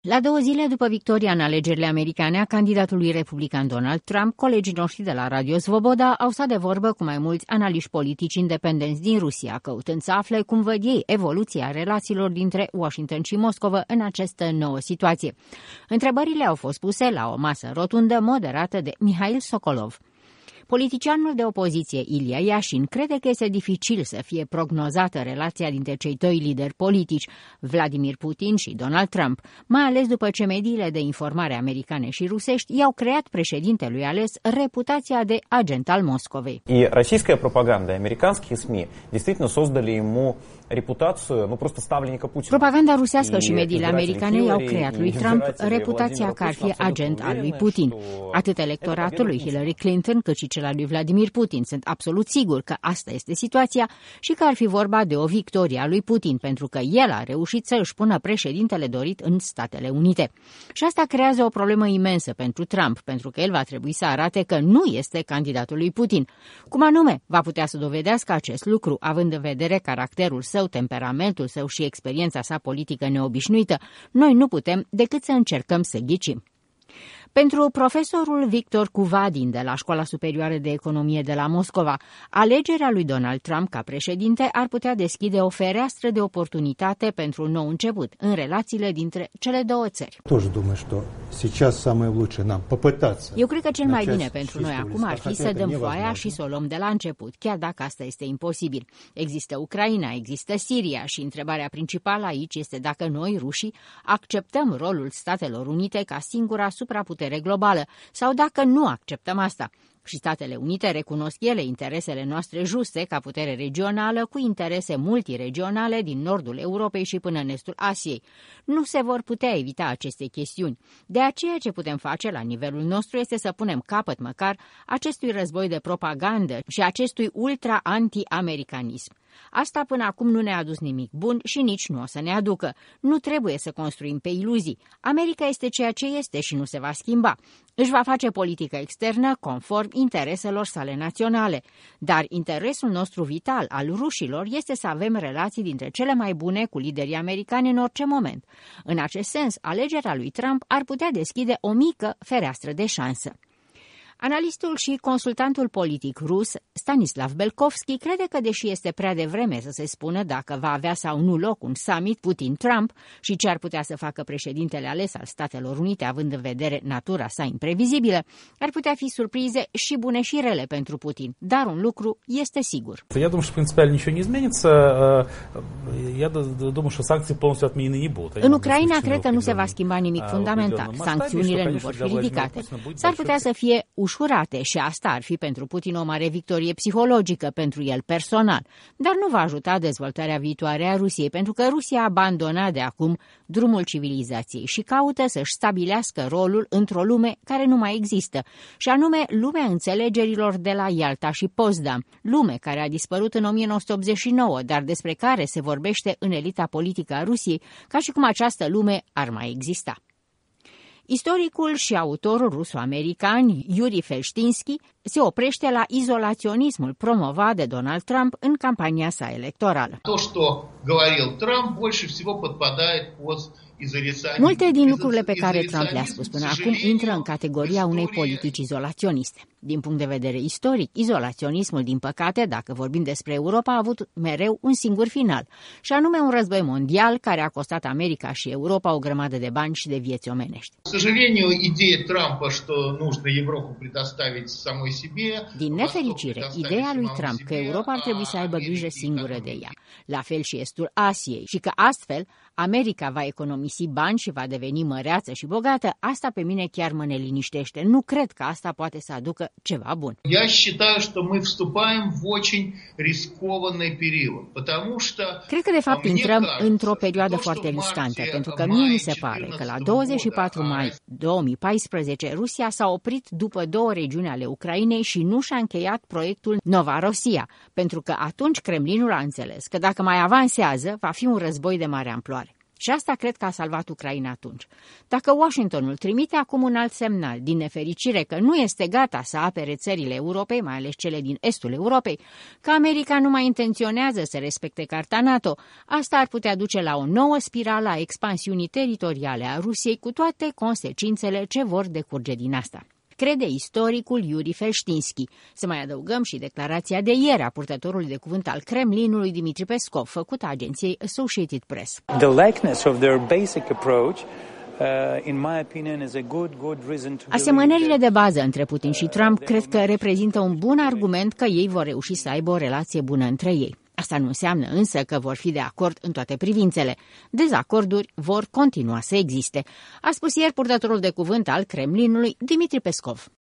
La 2 zile după victoria în alegerile americane a candidatului republican Donald Trump, colegii noștri de la Radio Svoboda au stat de vorbă cu mai mulți analiști politici independenți din Rusia, căutând să afle cum văd ei evoluția relațiilor dintre Washington și Moscova în această nouă situație. Întrebările au fost puse la o masă rotundă moderată de Mihail Sokolov. Politicianul de opoziție Ilya Yashin crede că este dificil să fie prognozată relația dintre cei doi lideri politici, Vladimir Putin și Donald Trump, mai ales după ce mediile de informare americane și rusești i-au creat președintelui ales reputația de agent al Moscovei. И российская пропаганда, американские СМИ действительно создали ему reputația, nu просто ставленника Путина. Propaganda rusească și mediile americane i-au creat lui Trump reputația că ar fi agent al lui Putin. Atât electoratul lui Hillary Clinton cât și cel al lui Vladimir Putin sunt absolut siguri că asta este situația și că ar fi vorba de o victorie a lui Putin, pentru că el a reușit să își pună președintele dorit în Statele Unite. Și asta creează o problemă imensă pentru Trump, pentru că el va trebui să arate că nu este candidatul lui Putin. Cum anume va putea să dovedească acest lucru, având în vedere caracterul său, temperamentul său și experiența sa politică neobișnuită? Noi nu putem decât să încercăm să ghicim. Pentru profesorul Victor Cuvadin de la Școala Superioară de Economie de la Moscova, alegerea lui Donald Trump ca președinte ar putea deschide o fereastră de oportunitate pentru un nou început în relațiile dintre cele două țări. Eu cred că cel mai bine pentru noi acum ar fi să dăm foaia și să o luăm de la început, chiar dacă asta este imposibil. Există Ucraina, există Siria și întrebarea principală aici este dacă noi, rușii, acceptăm rolul Statelor Unite ca singura supraputere globală sau dacă nu acceptăm asta. Și Statele Unite recunosc ele interesele noastre juste ca putere regională cu interese multiregionale din nordul Europei și până în estul Asiei. Nu se vor putea evita aceste chestiuni. De aceea ce putem face la nivelul nostru este să punem capăt măcar acestui război de propagandă și acestui ultra-anti-americanism. Asta până acum nu ne-a adus nimic bun și nici nu o să ne aducă. Nu trebuie să construim pe iluzii. America este ceea ce este și nu se va schimba. Își va face politică externă conform intereselor sale naționale. Dar interesul nostru vital al rușilor este să avem relații dintre cele mai bune cu liderii americani în orice moment. În acest sens, alegerea lui Trump ar putea deschide o mică fereastră de șansă. Analistul și consultantul politic rus Stanislav Belkovski crede că, deși este prea devreme să se spună dacă va avea sau nu loc un summit Putin-Trump și ce ar putea să facă președintele ales al Statelor Unite, având în vedere natura sa imprevizibilă, ar putea fi surprize și bune și rele pentru Putin. Dar un lucru este sigur. Я думаю, что принципиально ничего не изменится. Я думаю, что санкции полностью отменены не будут. În Ucraina cred că nu se va schimba nimic fundamental. Sancțiunile nu vor fi ridicate. S-ar putea să fie ușurate și asta ar fi pentru Putin o mare victorie psihologică pentru el personal, dar nu va ajuta dezvoltarea viitoare a Rusiei, pentru că Rusia a abandonat de acum drumul civilizației și caută să-și stabilească rolul într-o lume care nu mai există, și anume lumea înțelegerilor de la Ialta și Potsdam, lume care a dispărut în 1989, dar despre care se vorbește în elita politică a Rusiei ca și cum această lume ar mai exista. Istoricul și autorul ruso-american Yuri Felshtinsky se oprește la izolaționismul promovat de Donald Trump în campania sa electorală. Multe din lucrurile pe care Trump le-a spus până acum intră în categoria unei politici izolaționiste. Din punct de vedere istoric, izolaționismul, din păcate, dacă vorbim despre Europa, a avut mereu un singur final, și anume un război mondial care a costat America și Europa o grămadă de bani și de vieți omenești. Din nefericire, ideea lui Trump că Europa ar trebui să aibă grijă singură de ea, la fel și estul Asiei, și că astfel America va economisi bani și va deveni măreață și bogată, asta pe mine chiar mă neliniștește. Nu cred că asta poate să aducă ceva bun. Cred că de fapt intrăm într-o perioadă foarte riscantă, pentru că mie mi se pare că la 24 mai 2014 Rusia s-a oprit după 2 regiuni ale Ucrainei și nu și-a încheiat proiectul Novorossiya, pentru că atunci Kremlinul a înțeles că dacă mai avansează va fi un război de mare amploare. Și asta cred că a salvat Ucraina atunci. Dacă Washingtonul trimite acum un alt semnal, din nefericire că nu este gata să apere țările Europei, mai ales cele din estul Europei, că America nu mai intenționează să respecte Carta NATO, asta ar putea duce la o nouă spirală a expansiunii teritoriale a Rusiei, cu toate consecințele ce vor decurge din asta. Crede istoricul Yuri Felștinski. Să mai adăugăm și declarația de ieri a purtătorului de cuvânt al Kremlinului Dmitri Peskov, făcută agenției Associated Press. The likeness of their basic approach, in my opinion, is a good reason to. Asemănările de bază între Putin și Trump cred că reprezintă un bun argument că ei vor reuși să aibă o relație bună între ei. Asta nu înseamnă însă că vor fi de acord în toate privințele. Dezacorduri vor continua să existe, a spus ieri purtătorul de cuvânt al Kremlinului Dmitri Peskov.